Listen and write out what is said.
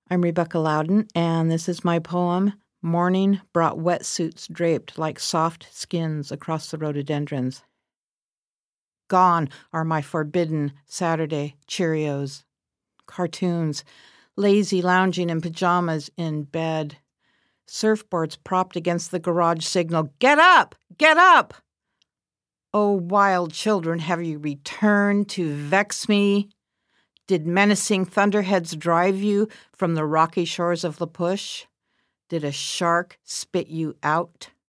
I'm Rebecca Loudon, and this is my poem, Morning Brought Wetsuits Draped Like Soft Skins Across the Rhododendrons. Gone are my forbidden Saturday Cheerios, cartoons, lazy lounging in pajamas in bed, surfboards propped against the garage signal, "Get up! Get up!" Oh, wild children, have you returned to vex me? Did menacing thunderheads drive you from the rocky shores of La Push? Did a shark spit you out?